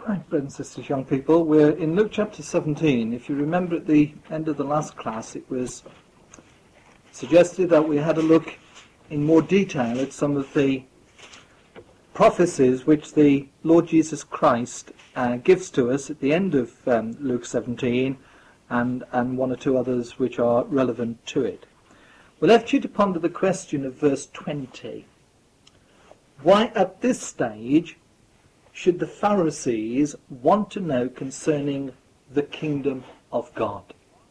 Hi, brothers and sisters, young people. We're in Luke chapter 17. If you remember at the end of the last class, it was suggested that we had a look in more detail at some of the prophecies which the Lord Jesus Christ gives to us at the end of Luke 17 and one or two others which are relevant to it. We left you to ponder the question of verse 20. Why at this stage should the Pharisees want to know concerning the kingdom of God?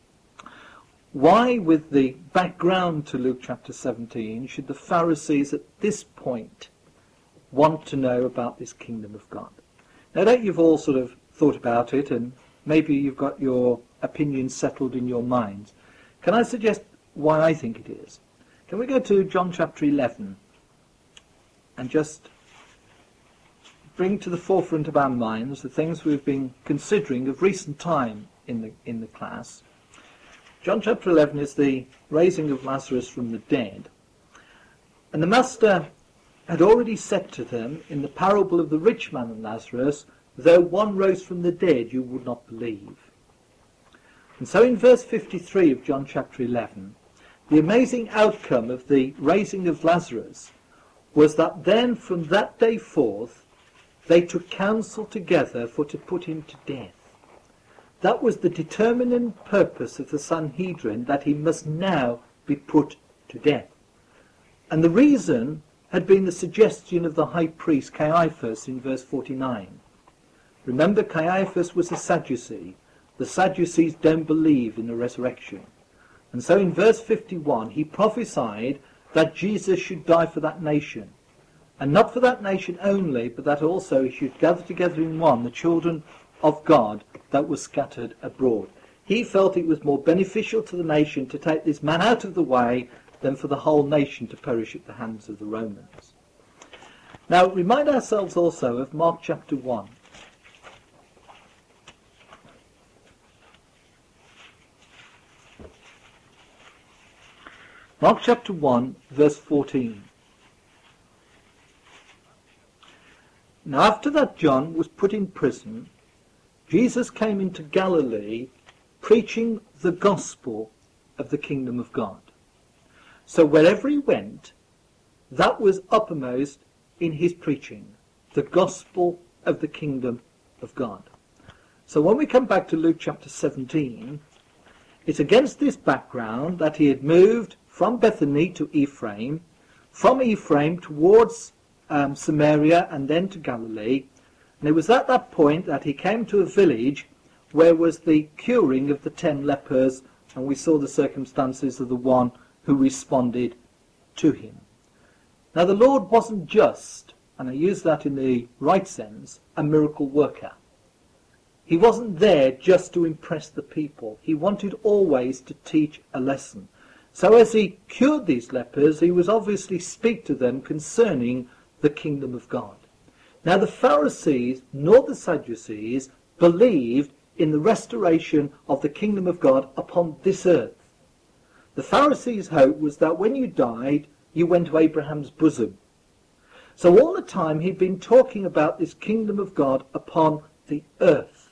Why, with the background to Luke chapter 17, should the Pharisees at this point want to know about this kingdom of God? Now, don't you've all sort of thought about it, and maybe you've got your opinions settled in your minds. Can I suggest why I think it is? Can we go to John chapter 11 and just bring to the forefront of our minds the things we've been considering of recent time in the class? John chapter 11 is the raising of Lazarus from the dead. And the Master had already said to them in the parable of the rich man and Lazarus, though one rose from the dead, you would not believe. And so in verse 53 of John chapter 11, the amazing outcome of the raising of Lazarus was that then from that day forth, they took counsel together for to put him to death. That was the determining purpose of the Sanhedrin, that he must now be put to death. And the reason had been the suggestion of the high priest Caiaphas in verse 49. Remember, Caiaphas was a Sadducee. The Sadducees don't believe in the resurrection. And so in verse 51, he prophesied that Jesus should die for that nation. And not for that nation only, but that also he should gather together in one the children of God that were scattered abroad. He felt it was more beneficial to the nation to take this man out of the way than for the whole nation to perish at the hands of the Romans. Now, remind ourselves also of Mark chapter 1. Mark chapter 1, verse 14. Now after that John was put in prison, Jesus came into Galilee preaching the gospel of the kingdom of God. So wherever he went, that was uppermost in his preaching, the gospel of the kingdom of God. So when we come back to Luke chapter 17, it's against this background that he had moved from Bethany to Ephraim, from Ephraim towards Samaria and then to Galilee. And it was at that point that he came to a village where was the curing of the 10 lepers, and we saw the circumstances of the one who responded to him. Now the Lord wasn't just, and I use that in the right sense, a miracle worker. He wasn't there just to impress the people. He wanted always to teach a lesson. So as he cured these lepers, he was obviously speak to them concerning the kingdom of God. Now the Pharisees nor the Sadducees believed in the restoration of the kingdom of God upon this earth. The Pharisees' hope was that when you died, you went to Abraham's bosom. So all the time he'd been talking about this kingdom of God upon the earth.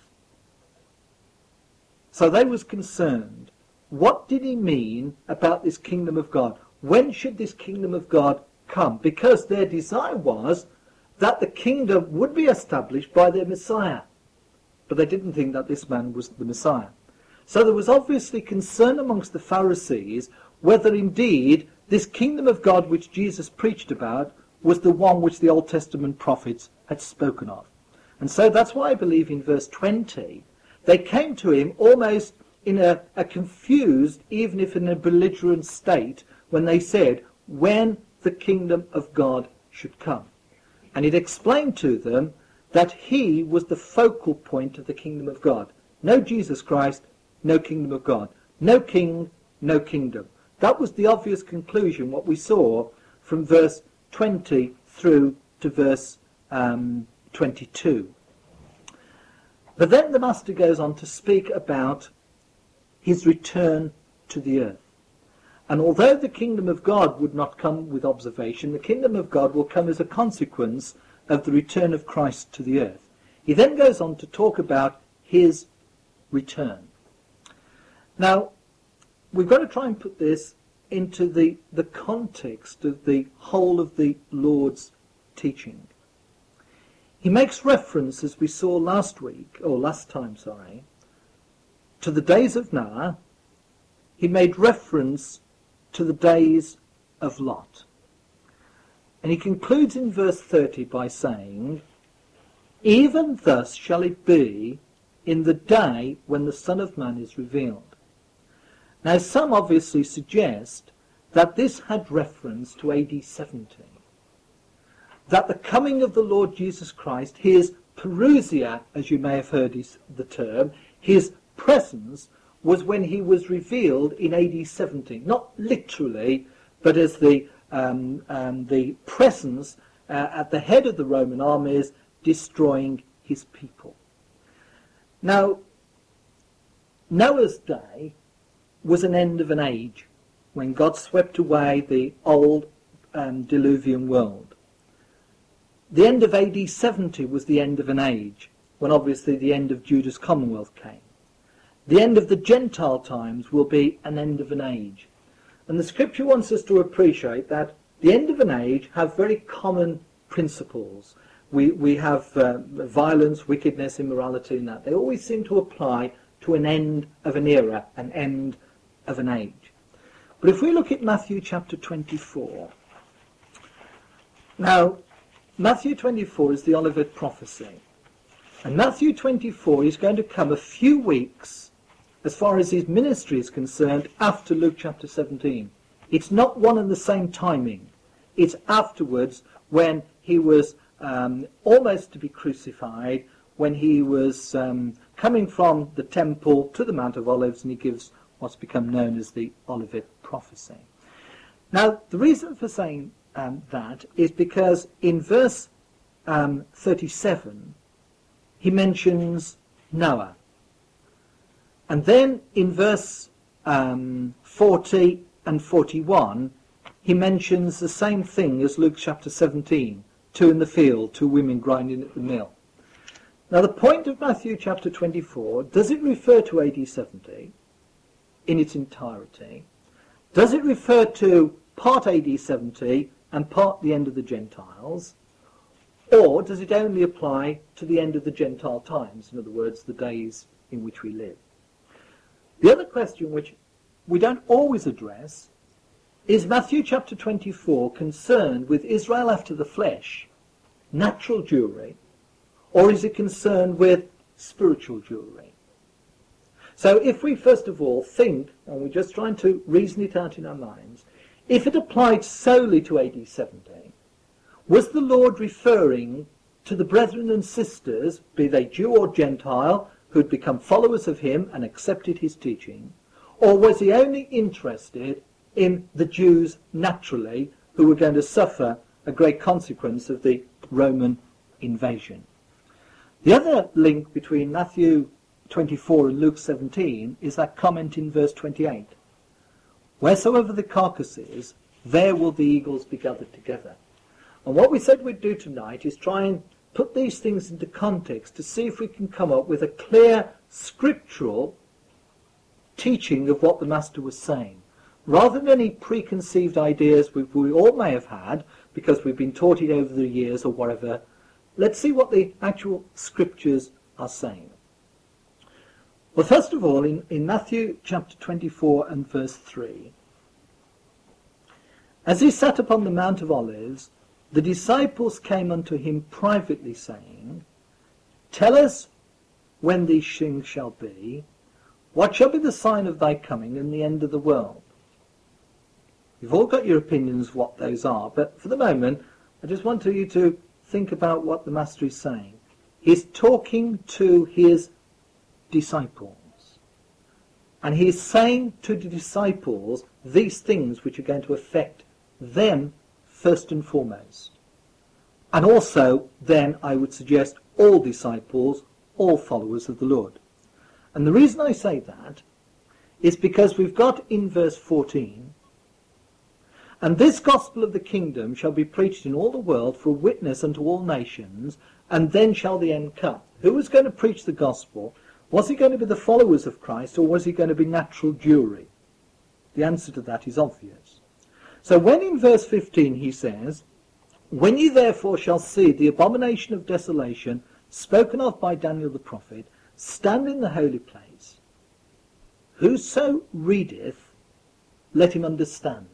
So they was concerned. What did he mean about this kingdom of God? When should this kingdom of God come? Because their desire was that the kingdom would be established by their Messiah. But they didn't think that this man was the Messiah. So there was obviously concern amongst the Pharisees whether indeed this kingdom of God which Jesus preached about was the one which the Old Testament prophets had spoken of. And so that's why I believe in verse 20, they came to him almost in a confused, even if in a belligerent state, when they said, when the kingdom of God should come. And it explained to them that he was the focal point of the kingdom of God. No Jesus Christ, no kingdom of God. No king, no kingdom. That was the obvious conclusion, what we saw from verse 20 through to verse 22. But then the Master goes on to speak about his return to the earth. And although the kingdom of God would not come with observation, the kingdom of God will come as a consequence of the return of Christ to the earth. He then goes on to talk about his return. Now, we've got to try and put this into the context of the whole of the Lord's teaching. He makes reference, as we saw last time, to the days of Noah. He made reference to the days of Lot. And he concludes in verse 30 by saying, "Even thus shall it be in the day when the Son of Man is revealed." Now, some obviously suggest that this had reference to AD 70. That the coming of the Lord Jesus Christ, his parousia, as you may have heard the term, his presence, was when he was revealed in AD 70. Not literally, but as the presence at the head of the Roman armies destroying his people. Now, Noah's day was an end of an age when God swept away the old diluvian world. The end of AD 70 was the end of an age, when obviously the end of Judah's Commonwealth came. The end of the Gentile times will be an end of an age. And the Scripture wants us to appreciate that the end of an age have very common principles. We have violence, wickedness, immorality, and that. They always seem to apply to an end of an era, an end of an age. But if we look at Matthew chapter 24, now, Matthew 24 is the Olivet prophecy. And Matthew 24 is going to come a few weeks, as far as his ministry is concerned, after Luke chapter 17. It's not one and the same timing. It's afterwards, when he was almost to be crucified, when he was coming from the temple to the Mount of Olives, and he gives what's become known as the Olivet prophecy. Now, the reason for saying that is because in verse 37, he mentions Noah. And then in verse 40 and 41, he mentions the same thing as Luke chapter 17, 2 in the field, 2 women grinding at the mill. Now, the point of Matthew chapter 24, does it refer to AD 70 in its entirety? Does it refer to part AD 70 and part the end of the Gentiles? Or does it only apply to the end of the Gentile times, in other words, the days in which we live? The other question, which we don't always address, is Matthew chapter 24 concerned with Israel after the flesh, natural Jewry, or is it concerned with spiritual Jewry? So if we first of all think, and we're just trying to reason it out in our minds, if it applied solely to AD 70, was the Lord referring to the brethren and sisters, be they Jew or Gentile, who had become followers of him and accepted his teaching, or was he only interested in the Jews naturally, who were going to suffer a great consequence of the Roman invasion? The other link between Matthew 24 and Luke 17 is that comment in verse 28. Wheresoever the carcass is, there will the eagles be gathered together. And what we said we'd do tonight is try and put these things into context to see if we can come up with a clear scriptural teaching of what the Master was saying. Rather than any preconceived ideas we all may have had, because we've been taught it over the years or whatever, let's see what the actual scriptures are saying. Well, first of all, in Matthew chapter 24 and verse 3, as he sat upon the Mount of Olives, the disciples came unto him privately, saying, Tell us when these things shall be, what shall be the sign of thy coming and the end of the world? You've all got your opinions what those are, but for the moment, I just want you to think about what the Master is saying. He's talking to his disciples, and he's saying to the disciples these things which are going to affect them first and foremost, and also then I would suggest all disciples, all followers of the Lord. And the reason I say that is because we've got in verse 14, and this gospel of the kingdom shall be preached in all the world for a witness unto all nations, and then shall the end come. Who was going to preach the gospel? Was he going to be the followers of Christ, or was he going to be natural Jewry? The answer to that is obvious. So when in verse 15 he says, "When ye therefore shall see the abomination of desolation spoken of by Daniel the prophet, stand in the holy place, whoso readeth, let him understand."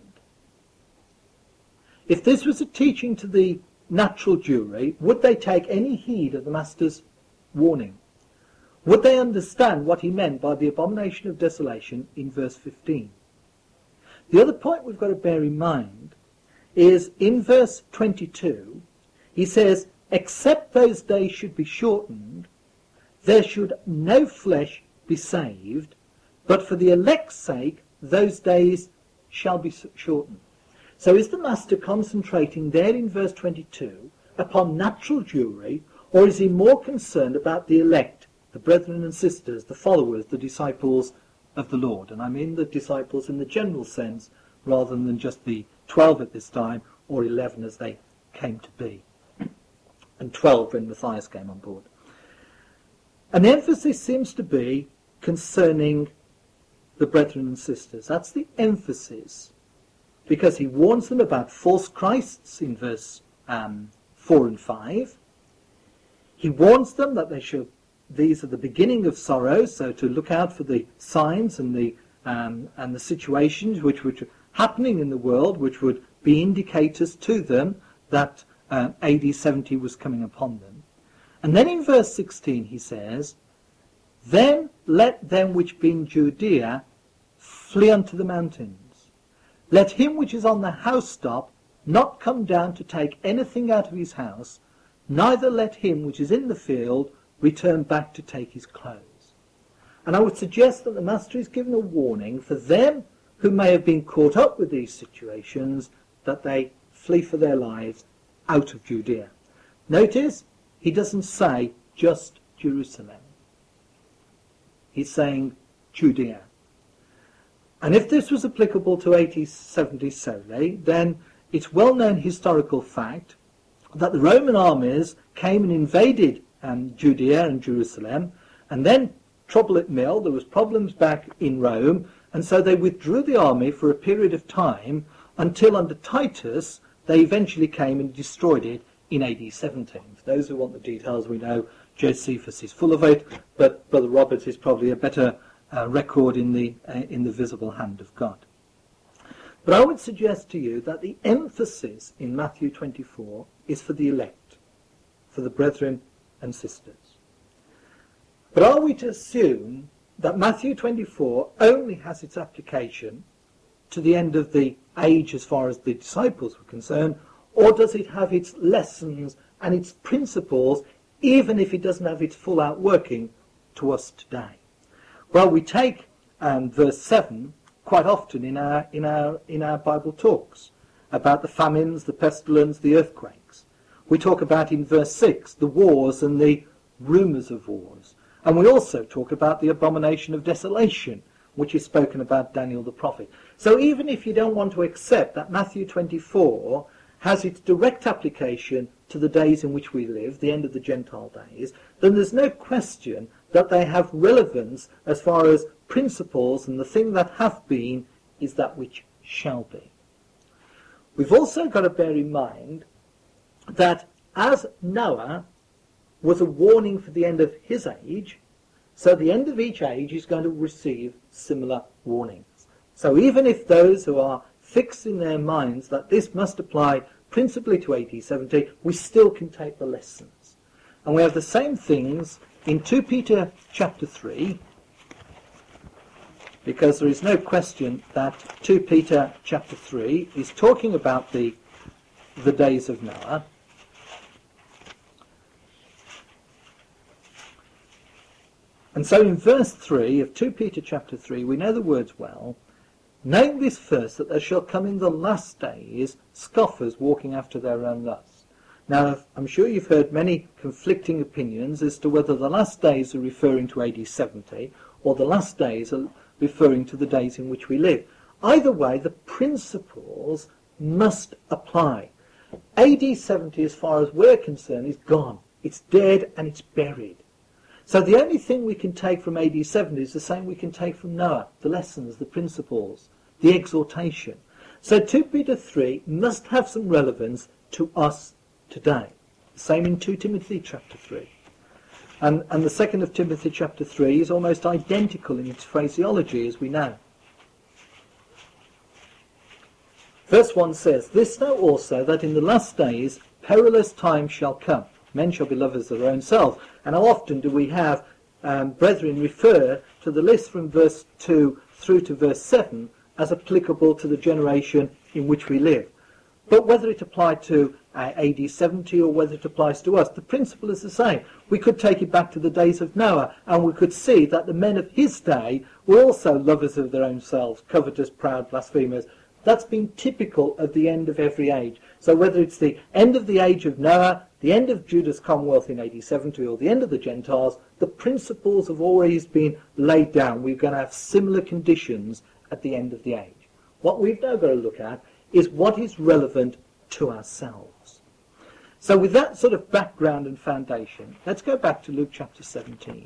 If this was a teaching to the natural Jewry, would they take any heed of the Master's warning? Would they understand what he meant by the abomination of desolation in verse 15? The other point we've got to bear in mind is in verse 22, he says, "Except those days should be shortened, there should no flesh be saved, but for the elect's sake those days shall be shortened." So is the Master concentrating there in verse 22 upon natural Jewry, or is he more concerned about the elect, the brethren and sisters, the followers, the disciples of the Lord? And I mean the disciples in the general sense, rather than just the 12 at this time, or 11 as they came to be, and 12 when Matthias came on board. And the emphasis seems to be concerning the brethren and sisters. That's the emphasis, because he warns them about false Christs in verse 4 and 5. He warns them that these are the beginning of sorrow, so to look out for the signs and the situations which were happening in the world, which would be indicators to them that AD 70 was coming upon them. And then in verse 16 he says, "Then let them which be in Judea flee unto the mountains. Let him which is on the housetop not come down to take anything out of his house, neither let him which is in the field return back to take his clothes." And I would suggest that the Master is giving a warning for them who may have been caught up with these situations, that they flee for their lives out of Judea. Notice, he doesn't say just Jerusalem. He's saying Judea. And if this was applicable to 80-70 solely, then it's well-known historical fact that the Roman armies came and invaded Judea and Jerusalem, and then trouble at mill, there was problems back in Rome, and so they withdrew the army for a period of time until under Titus they eventually came and destroyed it in AD 17. For those who want the details, we know Josephus is full of it, but Brother Robert is probably a better record in the visible hand of God. But I would suggest to you that the emphasis in Matthew 24 is for the elect, for the brethren and sisters. But are we to assume that Matthew 24 only has its application to the end of the age as far as the disciples were concerned, or does it have its lessons and its principles even if it doesn't have its full outworking to us today? Well, we take verse 7 quite often in our Bible talks about the famines, the pestilence, the earthquakes. We talk about in verse 6 the wars and the rumours of wars. And we also talk about the abomination of desolation, which is spoken about Daniel the prophet. So even if you don't want to accept that Matthew 24 has its direct application to the days in which we live, the end of the Gentile days, then there's no question that they have relevance as far as principles, and the thing that hath been is that which shall be. We've also got to bear in mind that as Noah was a warning for the end of his age, so the end of each age is going to receive similar warnings. So even if those who are fixed in their minds that this must apply principally to AD 70, we still can take the lessons. And we have the same things in 2 Peter chapter 3, because there is no question that 2 Peter chapter 3 is talking about the days of Noah. And so in verse 3 of 2 Peter chapter 3, we know the words well, "Knowing this first, that there shall come in the last days scoffers walking after their own lusts." Now, I'm sure you've heard many conflicting opinions as to whether the last days are referring to AD 70 or the last days are referring to the days in which we live. Either way, the principles must apply. AD 70, as far as we're concerned, is gone. It's dead and it's buried. So the only thing we can take from AD 70 is the same we can take from Noah, the lessons, the principles, the exhortation. So 2 Peter 3 must have some relevance to us today. The same in 2 Timothy chapter 3. And the 2nd of Timothy chapter 3 is almost identical in its phraseology, as we know. Verse 1 says, "This know also, that in the last days perilous times shall come. Men shall be lovers of their own selves." And how often do we have brethren refer to the list from verse 2 through to verse 7 as applicable to the generation in which we live? But whether it applied to AD 70 or whether it applies to us, the principle is the same. We could take it back to the days of Noah, and we could see that the men of his day were also lovers of their own selves, covetous, proud, blasphemers. That's been typical of the end of every age. So whether it's the end of the age of Noah, the end of Judah's commonwealth in AD 70, or the end of the Gentiles, the principles have always been laid down. We're going to have similar conditions at the end of the age. What we've now got to look at is what is relevant to ourselves. So with that sort of background and foundation, let's go back to Luke chapter 17.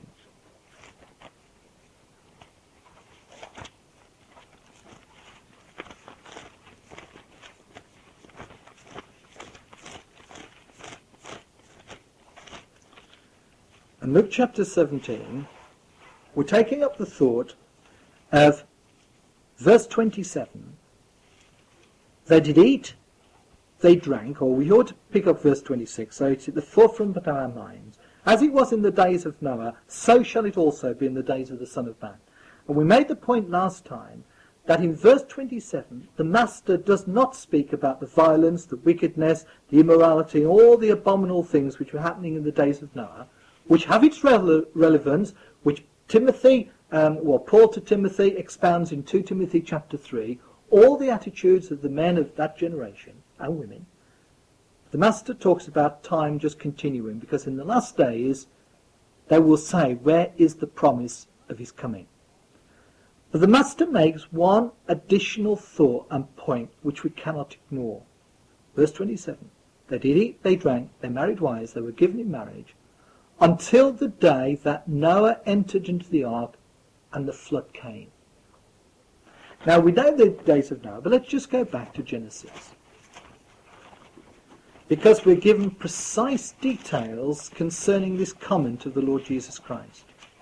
In Luke chapter 17, we're taking up the thought of verse 27. They did eat, they drank, or we ought to pick up verse 26, so it's at the forefront of our minds. "As it was in the days of Noah, so shall it also be in the days of the Son of Man." And we made the point last time that in verse 27, the Master does not speak about the violence, the wickedness, the immorality, and all the abominable things which were happening in the days of Noah, which have its relevance, which Paul to Timothy expounds in 2 Timothy chapter 3, all the attitudes of the men of that generation, and women. The Master talks about time just continuing, because in the last days they will say, where is the promise of his coming? But the Master makes one additional thought and point which we cannot ignore. Verse 27, "They did eat, they drank, they married wives, they were given in marriage, until the day that Noah entered into the ark and the flood came." Now we know the days of Noah, but let's just go back to Genesis, because we're given precise details concerning this comment of the Lord Jesus Christ.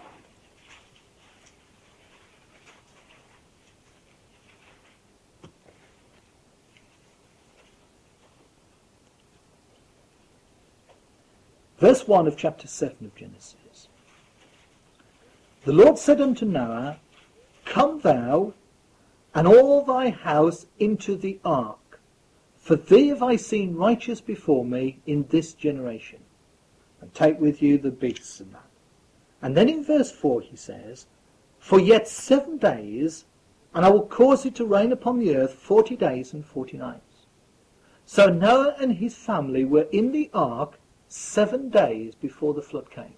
Verse 1 of chapter 7 of Genesis. "The Lord said unto Noah, Come thou and all thy house into the ark, for thee have I seen righteous before me in this generation. And take with you the beasts and that." And then in verse 4 he says, "For yet 7 days, and I will cause it to rain upon the earth 40 days and 40 nights. So Noah and his family were in the ark 7 days before the flood came.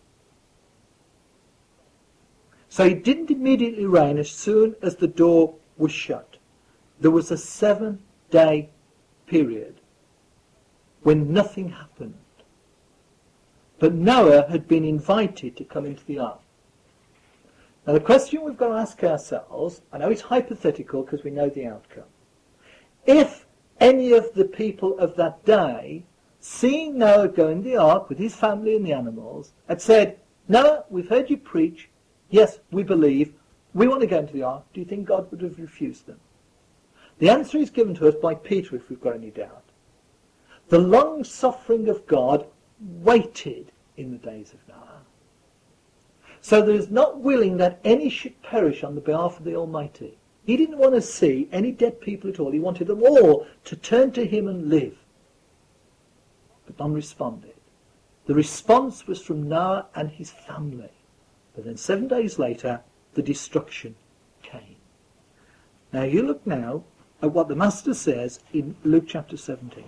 So it didn't immediately rain as soon as the door was shut. There was a 7-day period when nothing happened. But Noah had been invited to come into the ark. Now the question we've got to ask ourselves, I know it's hypothetical because we know the outcome. If any of the people of that day, seeing Noah go in the ark with his family and the animals, had said, "Noah, we've heard you preach. Yes, we believe. We want to go into the ark," do you think God would have refused them? The answer is given to us by Peter, if we've got any doubt. The long suffering of God waited in the days of Noah. So there is not willing that any should perish on the behalf of the Almighty. He didn't want to see any dead people at all. He wanted them all to turn to him and live. But none responded. The response was from Noah and his family. But then 7 days later, the destruction came. Now you look now at what the Master says in Luke chapter 17.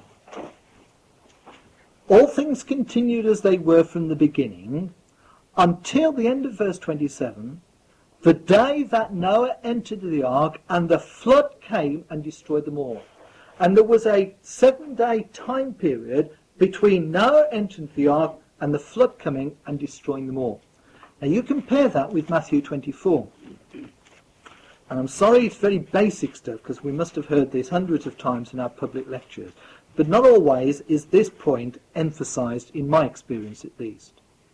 "All things continued as they were from the beginning, until the end of verse 27, the day that Noah entered the ark, and the flood came and destroyed them all." And there was a 7-day time period between Noah entering the ark and the flood coming and destroying them all. Now you compare that with Matthew 24. And I'm sorry it's very basic stuff, because we must have heard this hundreds of times in our public lectures. But not always is this point emphasized, in my experience at least.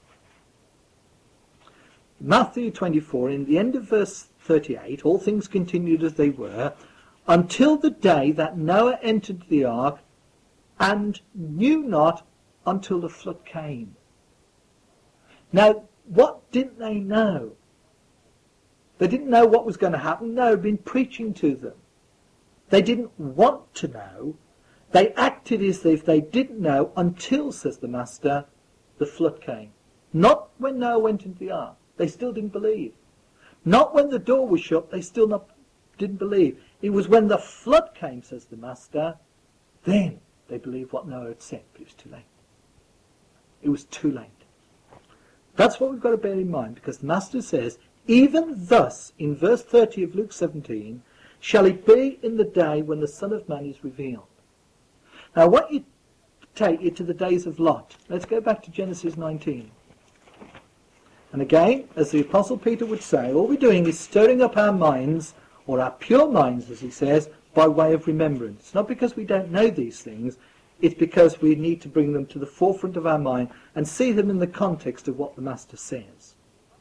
Matthew 24, in the end of verse 38, all things continued as they were, until the day that Noah entered the ark, and knew not until the flood came. Now, what didn't they know? They didn't know what was going to happen. No, had been preaching to them. They didn't want to know. They acted as if they didn't know until, says the Master, the flood came. Not when Noah went into the ark. They still didn't believe. Not when the door was shut. They still didn't believe. It was when the flood came, says the Master, then they believed what Noah had said. But it was too late. It was too late. That's what we've got to bear in mind, because the Master says, even thus, in verse 30 of Luke 17, shall it be in the day when the Son of Man is revealed. Now, I want you to take it to the days of Lot. Let's go back to Genesis 19. And again, as the Apostle Peter would say, all we're doing is stirring up our minds, or our pure minds, as he says, by way of remembrance. It's not because we don't know these things, it's because we need to bring them to the forefront of our mind and see them in the context of what the Master says.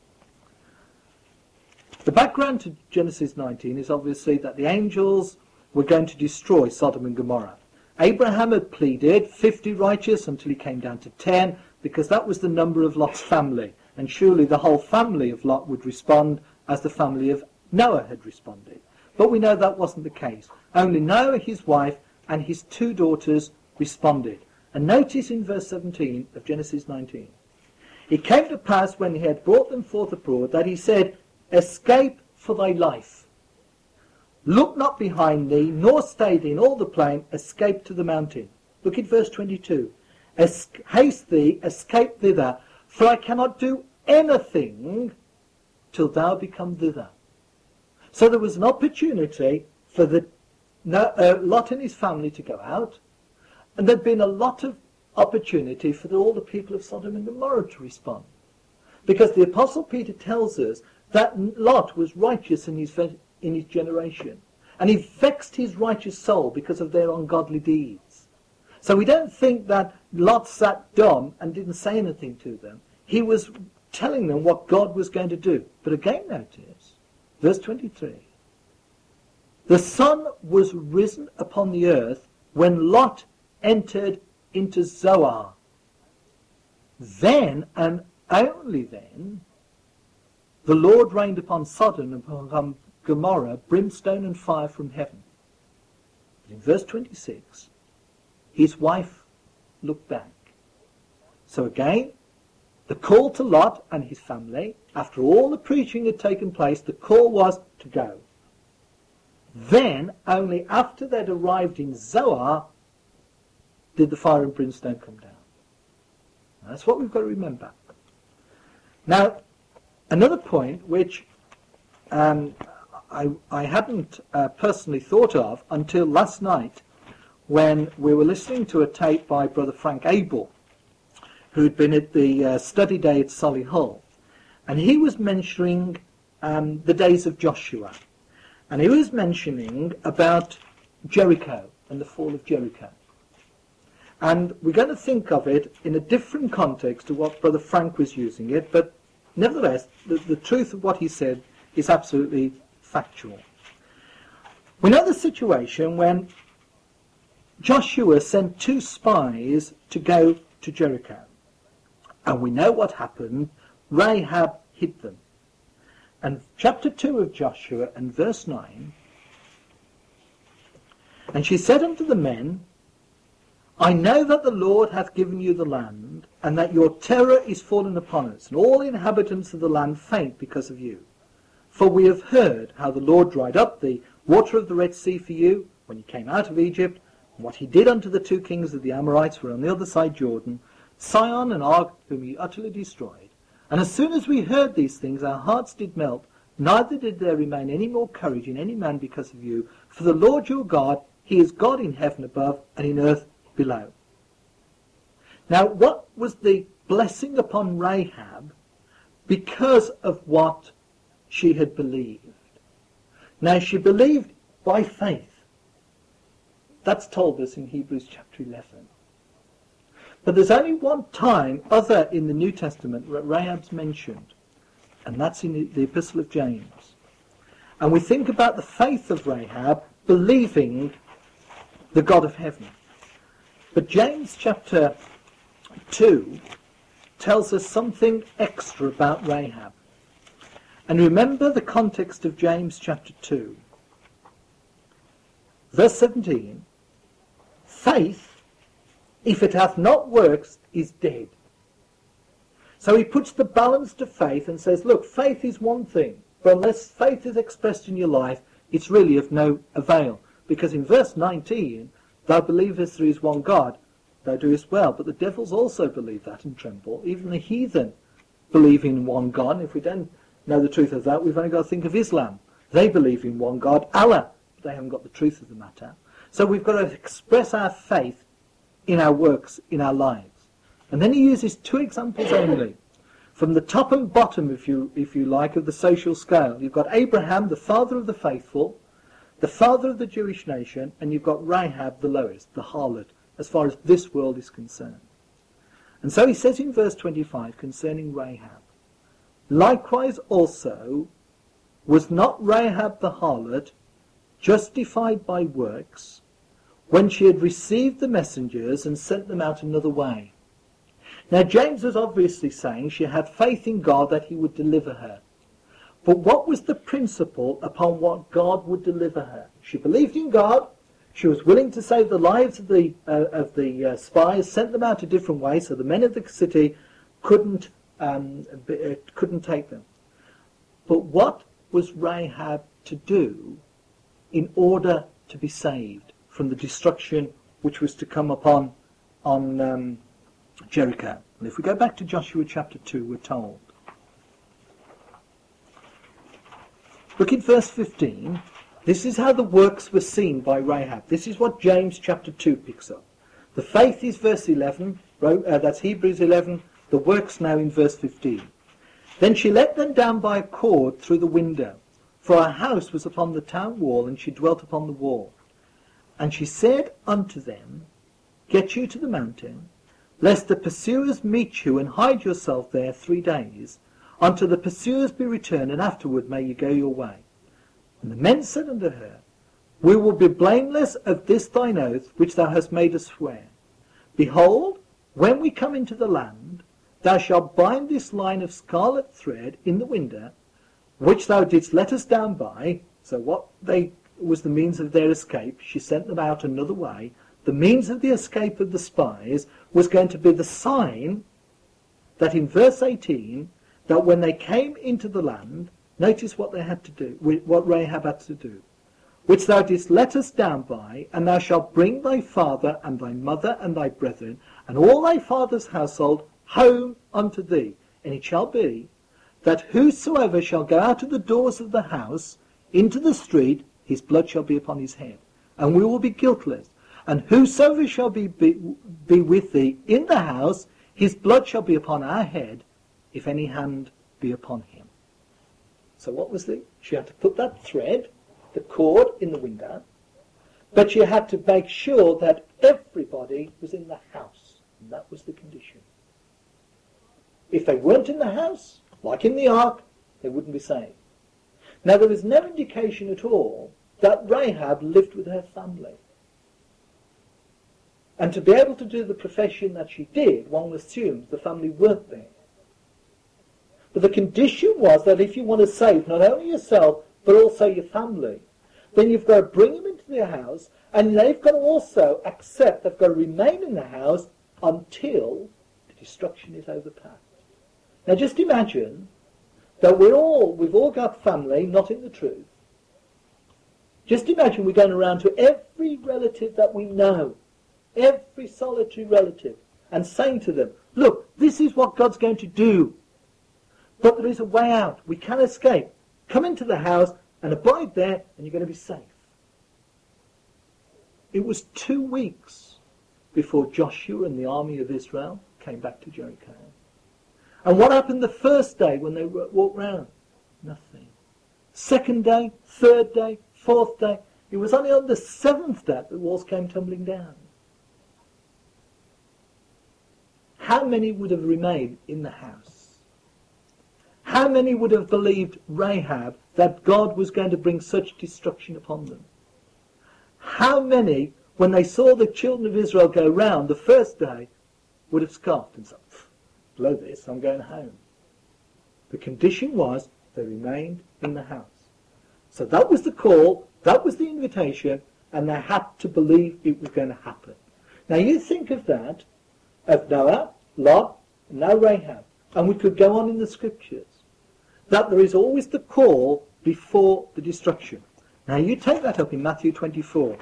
The background to Genesis 19 is obviously that the angels were going to destroy Sodom and Gomorrah. Abraham had pleaded 50 righteous until he came down to 10, because that was the number of Lot's family. And surely the whole family of Lot would respond as the family of Noah had responded. But we know that wasn't the case. Only Noah, his wife, and his 2 daughters responded. And notice in verse 17 of Genesis 19. It came to pass when he had brought them forth abroad that he said, escape for thy life. Look not behind thee, nor stay thee in all the plain, escape to the mountain. Look at verse 22. Haste thee, escape thither, for I cannot do anything till thou become thither. So there was an opportunity for Lot and his family to go out, and there'd been a lot of opportunity for all the people of Sodom and Gomorrah to respond. Because the Apostle Peter tells us that Lot was righteous in his generation, and he vexed his righteous soul because of their ungodly deeds. So we don't think that Lot sat dumb and didn't say anything to them. He was telling them what God was going to do. But again notice, verse 23. The sun was risen upon the earth when Lot entered into Zoar. Then, and only then, the Lord rained upon Sodom and upon Gomorrah brimstone and fire from heaven. But in verse 26, his wife looked back. So again, the call to Lot and his family, after all the preaching had taken place, the call was to go. Then, only after they'd arrived in Zoar, did the fire and brimstone come down. And that's what we've got to remember. Now, another point which I hadn't personally thought of until last night, when we were listening to a tape by Brother Frank Abel, who'd been at the study day at Solihull. And he was mentioning the days of Joshua. And he was mentioning about Jericho and the fall of Jericho. And we're going to think of it in a different context to what Brother Frank was using it, but nevertheless, the truth of what he said is absolutely factual. We know the situation when Joshua sent 2 spies to go to Jericho. And we know what happened. Rahab hid them. And chapter 2 of Joshua and verse 9, and she said unto the men, I know that the Lord hath given you the land, and that your terror is fallen upon us, and all the inhabitants of the land faint because of you. For we have heard how the Lord dried up the water of the Red Sea for you, when you came out of Egypt, and what he did unto the 2 kings of the Amorites who were on the other side Jordan, Sihon and Og, whom he utterly destroyed. And as soon as we heard these things, our hearts did melt, neither did there remain any more courage in any man because of you. For the Lord your God, he is God in heaven above and in earth below. Now, what was the blessing upon Rahab because of what she had believed. Now, she believed by faith. That's told us in Hebrews chapter 11. But there's only one time other in the New Testament where Rahab's mentioned, and that's in the Epistle of James. And we think about the faith of Rahab believing the God of heaven. But James chapter 2 tells us something extra about Rahab. And remember the context of James chapter 2. Verse 17, faith, if it hath not works, is dead. So he puts the balance to faith and says, look, faith is one thing, but unless faith is expressed in your life, it's really of no avail. Because in verse 19, thou believest there is one God, thou doest well. But the devils also believe that and tremble. Even the heathen believe in one God. And if we don't know the truth of that, we've only got to think of Islam. They believe in one God, Allah. But they haven't got the truth of the matter. So we've got to express our faith in our works, in our lives. And then he uses two examples only. From the top and bottom, if you like, of the social scale. You've got Abraham, the father of the faithful, the father of the Jewish nation, and you've got Rahab, the lowest, the harlot, as far as this world is concerned. And so he says in verse 25 concerning Rahab, likewise also was not Rahab the harlot justified by works when she had received the messengers and sent them out another way. Now James was obviously saying she had faith in God that he would deliver her. But what was the principle upon what God would deliver her? She believed in God. She was willing to save the lives of the spies, sent them out a different way, so the men of the city couldn't take them. But what was Rahab to do in order to be saved from the destruction which was to come upon Jericho? And if we go back to Joshua chapter 2, we're told. Look at verse 15. This is how the works were seen by Rahab. This is what James chapter 2 picks up. The faith is verse 11. That's Hebrews 11. The works now in verse 15. Then she let them down by a cord through the window, for her house was upon the town wall, and she dwelt upon the wall. And she said unto them, get you to the mountain, lest the pursuers meet you, and hide yourself there 3 days, until the pursuers be returned, and afterward may you go your way. And the men said unto her, we will be blameless of this thine oath, which thou hast made us swear. Behold, when we come into the land, thou shalt bind this line of scarlet thread in the window, which thou didst let us down by. So what was the means of their escape? She sent them out another way. The means of the escape of the spies was going to be the sign that in verse 18, that when they came into the land, notice what they had to do, what Rahab had to do, which thou didst let us down by, and thou shalt bring thy father and thy mother and thy brethren and all thy father's household home unto thee. And it shall be that whosoever shall go out of the doors of the house into the street, his blood shall be upon his head, and we will be guiltless. And whosoever shall be with thee in the house, his blood shall be upon our head, if any hand be upon him. So what was she had to put that thread, the cord, in the window, but she had to make sure that everybody was in the house. And that was the condition. If they weren't in the house, like in the ark, they wouldn't be saved. Now there is no indication at all that Rahab lived with her family. And to be able to do the profession that she did, one assumes the family weren't there. But the condition was that if you want to save not only yourself, but also your family, then you've got to bring them into the house, and they've got to also accept, they've got to remain in the house until the destruction is overpassed. Now just imagine that we've all got family not in the truth. Just imagine we're going around to every relative that we know, every solitary relative, and saying to them, look, this is what God's going to do. But there is a way out. We can escape. Come into the house and abide there, and you're going to be safe. It was 2 weeks before Joshua and the army of Israel came back to Jericho. And what happened the first day when they walked round? Nothing. Second day, third day, fourth day. It was only on the seventh day that the walls came tumbling down. How many would have remained in the house? How many would have believed Rahab that God was going to bring such destruction upon them? How many, when they saw the children of Israel go round the first day, would have scoffed and said, blow this, I'm going home? The condition was they remained in the house. So that was the call, that was the invitation, and they had to believe it was going to happen. Now you think of that, of Noah, Lot, and now Rahab, and we could go on in the scriptures, that there is always the call before the destruction. Now you take that up in Matthew 24.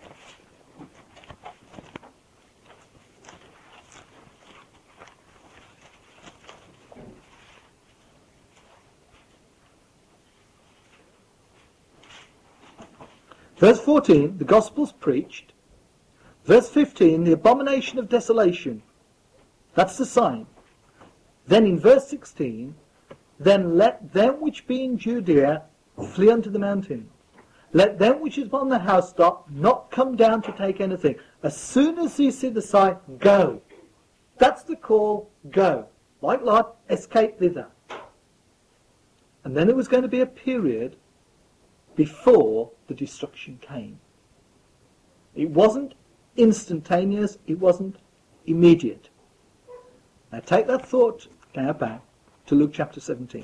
Verse 14, the gospel's preached. Verse 15, the abomination of desolation. That's the sign. Then in verse 16, then let them which be in Judea flee unto the mountain. Let them which is upon the housetop not come down to take anything. As soon as you see the sign, go. That's the call, go. Like Lot, escape thither. And then there was going to be a period before the destruction came. It wasn't instantaneous, it wasn't immediate. Now take that thought now back to Luke chapter 17.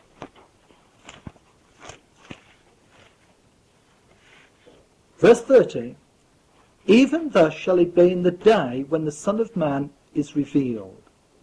Verse 30, even thus shall it be in the day when the Son of Man is revealed.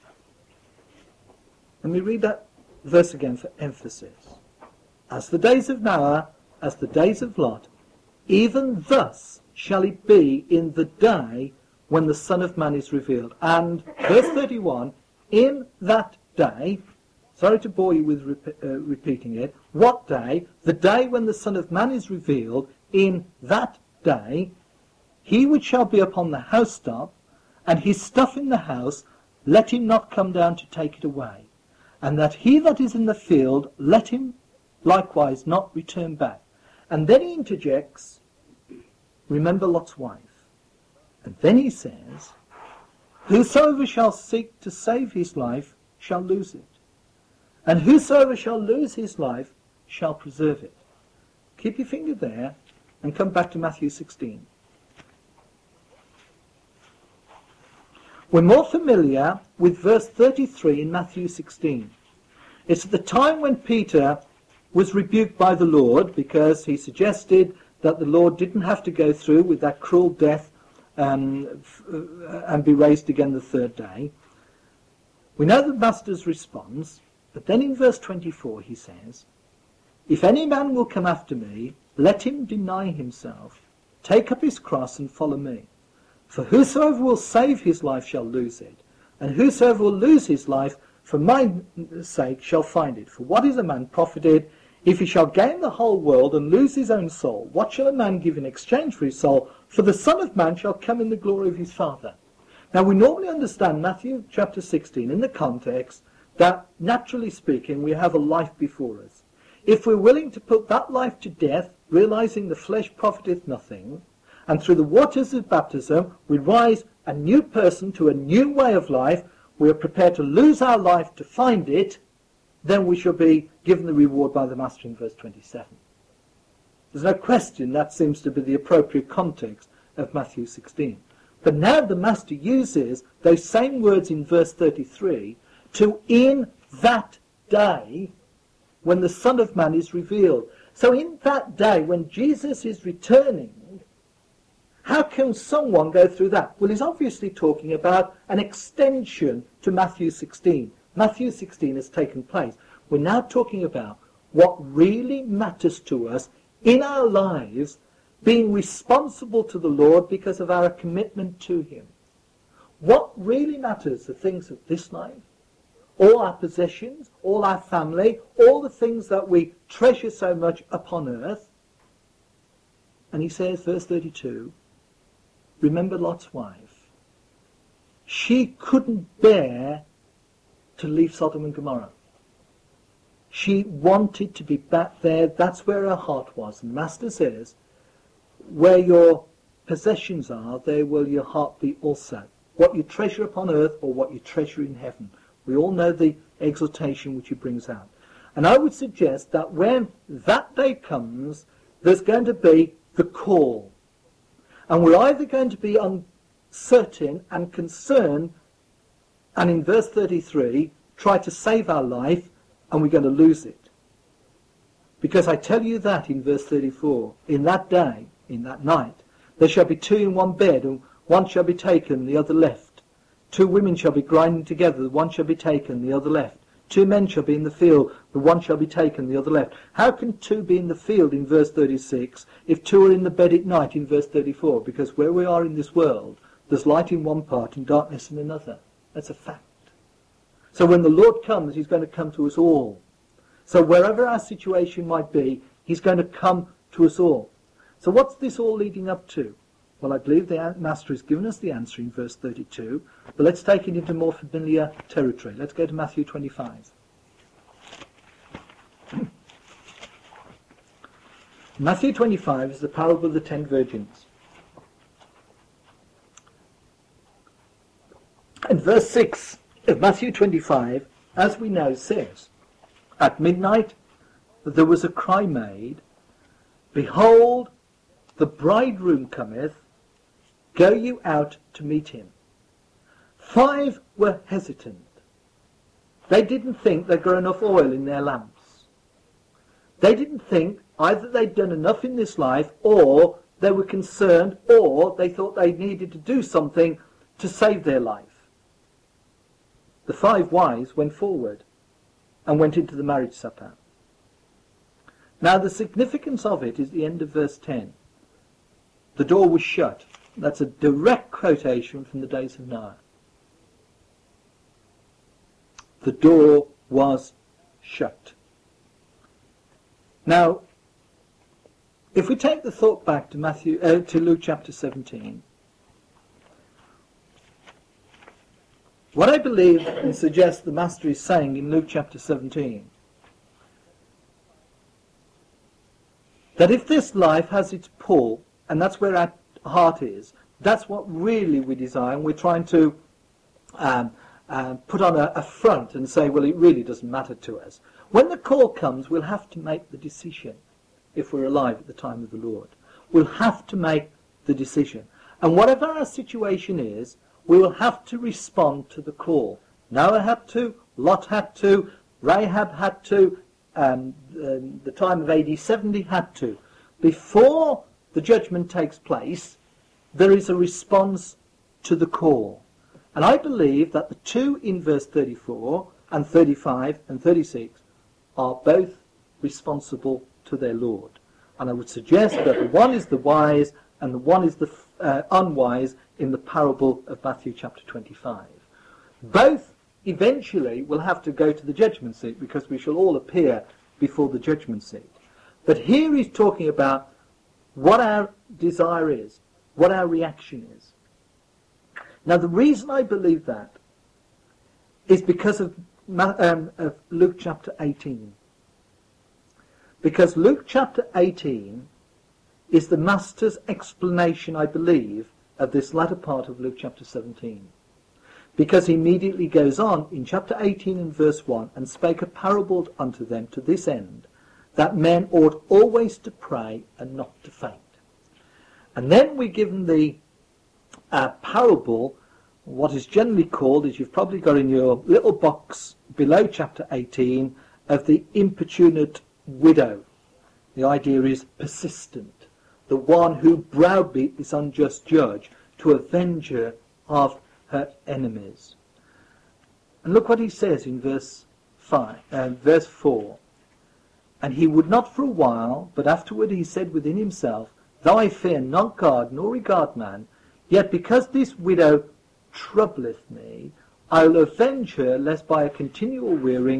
Let me read that verse again for emphasis. As the days of Noah, as the days of Lot, even thus shall it be in the day when the Son of Man is revealed. And verse 31, in that day, sorry to bore you with repeating it, what day? The day when the Son of Man is revealed, in that day, he which shall be upon the housetop, and his stuff in the house, let him not come down to take it away. And that he that is in the field, let him likewise not return back. And then he interjects, remember Lot's wife. And then he says, whosoever shall seek to save his life shall lose it. And whosoever shall lose his life shall preserve it. Keep your finger there and come back to Matthew 16. We're more familiar with verse 33 in Matthew 16. It's at the time when Peter was rebuked by the Lord because he suggested that the Lord didn't have to go through with that cruel death and be raised again the third day. We know the Master's response, but then in verse 24 he says, if any man will come after me, let him deny himself, take up his cross and follow me. For whosoever will save his life shall lose it, and whosoever will lose his life for my sake shall find it. For what is a man profited if he shall gain the whole world and lose his own soul? What shall a man give in exchange for his soul? For the Son of Man shall come in the glory of his Father. Now we normally understand Matthew chapter 16 in the context that, naturally speaking, we have a life before us. If we're willing to put that life to death, realizing the flesh profiteth nothing, and through the waters of baptism we rise a new person to a new way of life, we are prepared to lose our life to find it, then we shall be given the reward by the Master in verse 27. There's no question that seems to be the appropriate context of Matthew 16. But now the Master uses those same words in verse 33 to in that day when the Son of Man is revealed. So in that day when Jesus is returning, how can someone go through that? Well, he's obviously talking about an extension to Matthew 16. Matthew 16 has taken place. We're now talking about what really matters to us in our lives, being responsible to the Lord because of our commitment to him. What really matters, the things of this life, all our possessions, all our family, all the things that we treasure so much upon earth. And he says, verse 32, remember Lot's wife. She couldn't bear to leave Sodom and Gomorrah. She wanted to be back there. That's where her heart was. And the Master says, where your possessions are, there will your heart be also. What you treasure upon earth or what you treasure in heaven. We all know the exhortation which he brings out. And I would suggest that when that day comes, there's going to be the call. And we're either going to be uncertain and concerned, and in verse 33, try to save our life, and we're going to lose it. Because I tell you that in verse 34, in that day, in that night, there shall be two in one bed, and one shall be taken, the other left. Two women shall be grinding together, the one shall be taken, the other left. Two men shall be in the field, the one shall be taken, the other left. How can two be in the field in verse 36 if two are in the bed at night in verse 34? Because where we are in this world, there's light in one part and darkness in another. That's a fact. So when the Lord comes, he's going to come to us all. So wherever our situation might be, he's going to come to us all. So what's this all leading up to? Well, I believe the Master has given us the answer in verse 32, but let's take it into more familiar territory. Let's go to Matthew 25. Matthew 25 is the parable of the 10 virgins. And verse 6 of Matthew 25, as we know, says, at midnight there was a cry made, behold, the bridegroom cometh, go you out to meet him. 5 were hesitant. They didn't think they'd got enough oil in their lamps. They didn't think either they'd done enough in this life, or they were concerned, or they thought they needed to do something to save their life. The 5 wise went forward and went into the marriage supper. Now the significance of it is the end of verse 10. The door was shut. That's a direct quotation from the days of Noah. The door was shut. Now, if we take the thought back to Luke chapter 17, what I believe and suggest the Master is saying in Luke chapter 17, that if this life has its pull, and that's where our heart is, that's what really we desire, and we're trying to put on a front and say, well, it really doesn't matter to us. When the call comes, we'll have to make the decision. If we're alive at the time of the Lord, we'll have to make the decision. And whatever our situation is, we will have to respond to the call. Noah had to, Lot had to, Rahab had to, the time of AD 70 had to. Before the judgment takes place, there is a response to the call. And I believe that the 2 in verse 34 and 35 and 36 are both responsible to their Lord. And I would suggest that the one is the wise and the one is the unwise in the parable of Matthew chapter 25. Both eventually will have to go to the judgment seat, because we shall all appear before the judgment seat. But here he's talking about what our desire is, what our reaction is. Now the reason I believe that is because of Luke chapter 18. Because Luke chapter 18 is the Master's explanation, I believe, of this latter part of Luke chapter 17. Because he immediately goes on in chapter 18 and verse 1, and spake a parable unto them to this end, that men ought always to pray and not to faint. And then we're given the parable, what is generally called, as you've probably got in your little box below chapter 18, of the importunate widow. The idea is persistent, the one who browbeat this unjust judge to avenge her of her enemies. And look what he says in verse 4. And he would not for a while, but afterward he said within himself, though I fear not God, nor regard man, yet because this widow troubleth me, I will avenge her, lest by a continual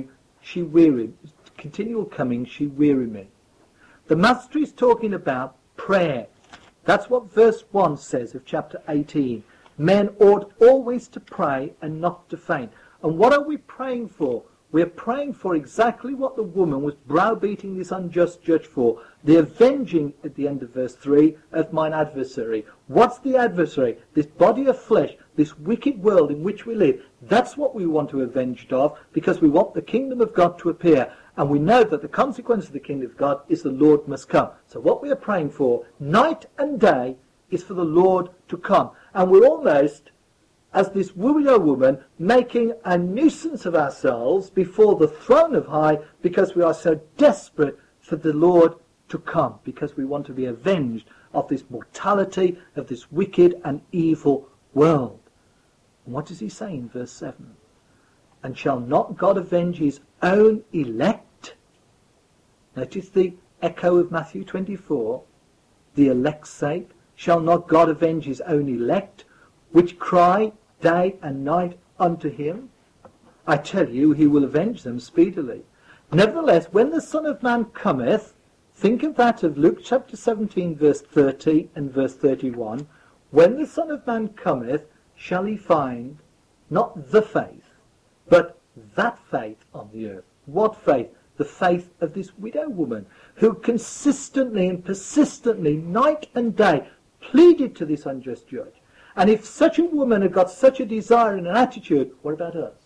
coming she weary me. The Master is talking about prayer. That's what verse 1 says of chapter 18. Men ought always to pray and not to faint. And what are we praying for? We're praying for exactly what the woman was browbeating this unjust judge for. The avenging, at the end of verse 3, of mine adversary. What's the adversary? This body of flesh, this wicked world in which we live. That's what we want to avenge of, because we want the kingdom of God to appear. And we know that the consequence of the kingdom of God is the Lord must come. So what we are praying for, night and day, is for the Lord to come. And we're almost, as this widow woman, making a nuisance of ourselves before the throne of high, because we are so desperate for the Lord to come, because we want to be avenged of this mortality, of this wicked and evil world. And what does he say in verse 7? And shall not God avenge his own elect? Notice the echo of Matthew 24. The elect's sake. Shall not God avenge his own elect, which cry day and night unto him? I tell you, he will avenge them speedily. Nevertheless, when the Son of Man cometh, think of that of Luke chapter 17, verse 30 and verse 31. When the Son of Man cometh, shall he find not the faith, but that faith on the earth. What faith? The faith of this widow woman, who consistently and persistently, night and day, pleaded to this unjust judge. And if such a woman had got such a desire and an attitude, what about us?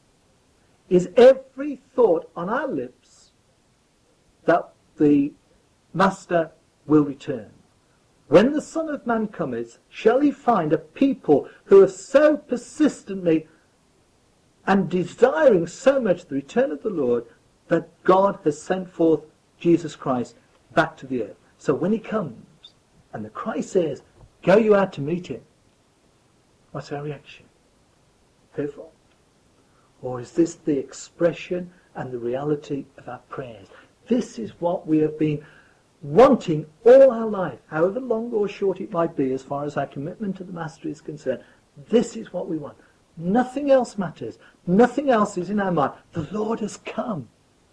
Is every thought on our lips that the Master will return? When the Son of Man cometh, shall he find a people who are so persistently and desiring so much the return of the Lord that God has sent forth Jesus Christ back to the earth? So when he comes and the cry says, go you out to meet him, what's our reaction? Fearful? Or is this the expression and the reality of our prayers? This is what we have been wanting all our life, however long or short it might be, as far as our commitment to the Master is concerned. This is what we want. Nothing else matters. Nothing else is in our mind. The Lord has come.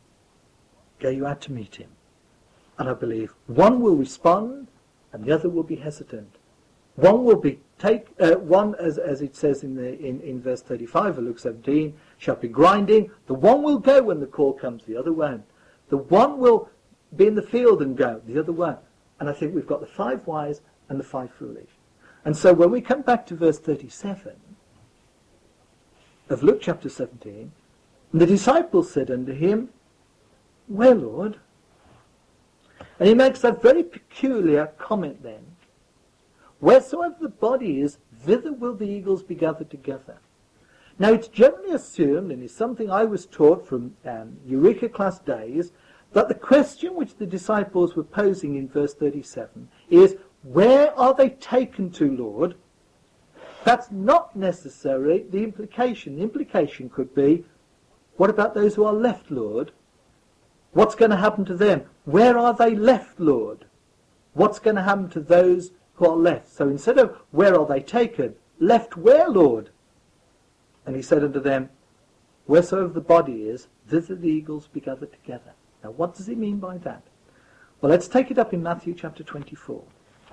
Go you out to meet him. And I believe one will respond and the other will be hesitant. One will be one, as it says in verse 35 of Luke 17, shall be grinding. The one will go when the call comes, the other won't. The one will be in the field and go, the other won't. And I think we've got the 5 wise and the 5 foolish. And so when we come back to verse 37 of Luke chapter 17, the disciples said unto him, where, Lord? And he makes that very peculiar comment then. Wheresoever the body is, thither will the eagles be gathered together. Now it's generally assumed, and is something I was taught from Eureka class days, that the question which the disciples were posing in verse 37 is, where are they taken to, Lord? That's not necessarily the implication. The implication could be, what about those who are left, Lord? What's going to happen to them? Where are they left, Lord? What's going to happen to those who are left? So instead of where are they taken, left where, Lord? And he said unto them, wheresoever the body is, thither the eagles be gathered together. Now what does he mean by that? Well, let's take it up in Matthew chapter 24.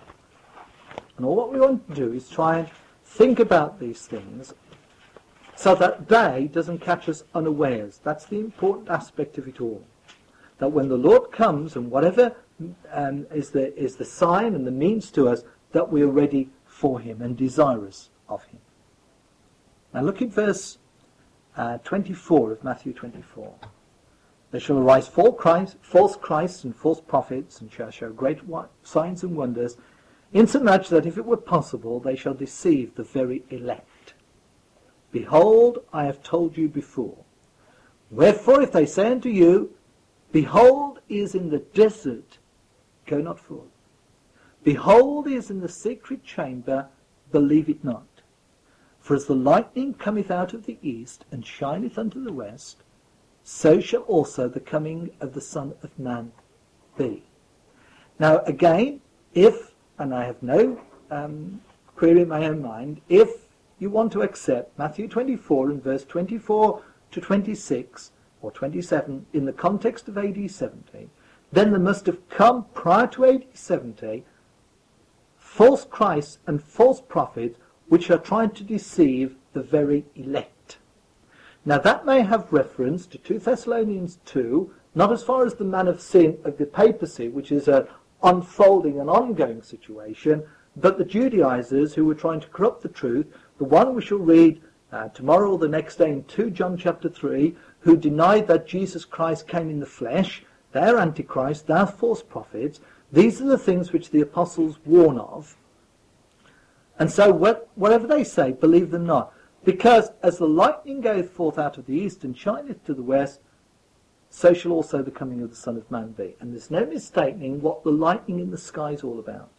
And all what we want to do is try and think about these things so that day doesn't catch us unawares. That's the important aspect of it all. That when the Lord comes, and whatever is the sign and the means to us, that we are ready for him and desirous of him. Now look at verse 24 of Matthew 24. There shall arise false Christs and false prophets, and shall show great signs and wonders, insomuch that if it were possible, they shall deceive the very elect. Behold, I have told you before. Wherefore, if they say unto you, behold, he is in the desert, go not forth. Behold, he is in the secret chamber, believe it not. For as the lightning cometh out of the east, and shineth unto the west, so shall also the coming of the Son of Man be. Now again, if, and I have no query in my own mind, if you want to accept Matthew 24 and verse 24 to 26, or 27, in the context of AD 70, then there must have come, prior to AD 70, false Christs and false prophets which are trying to deceive the very elect. Now that may have reference to 2 Thessalonians 2, not as far as the man of sin of the papacy, which is an unfolding and ongoing situation, but the Judaizers who were trying to corrupt the truth, the one we shall read tomorrow or the next day in 2 John chapter 3, who denied that Jesus Christ came in the flesh. They're Antichrist, they're false prophets. These are the things which the apostles warn of. And so whatever they say, believe them not. Because as the lightning goeth forth out of the east and shineth to the west, so shall also the coming of the Son of Man be. And there's no mistaking what the lightning in the sky is all about.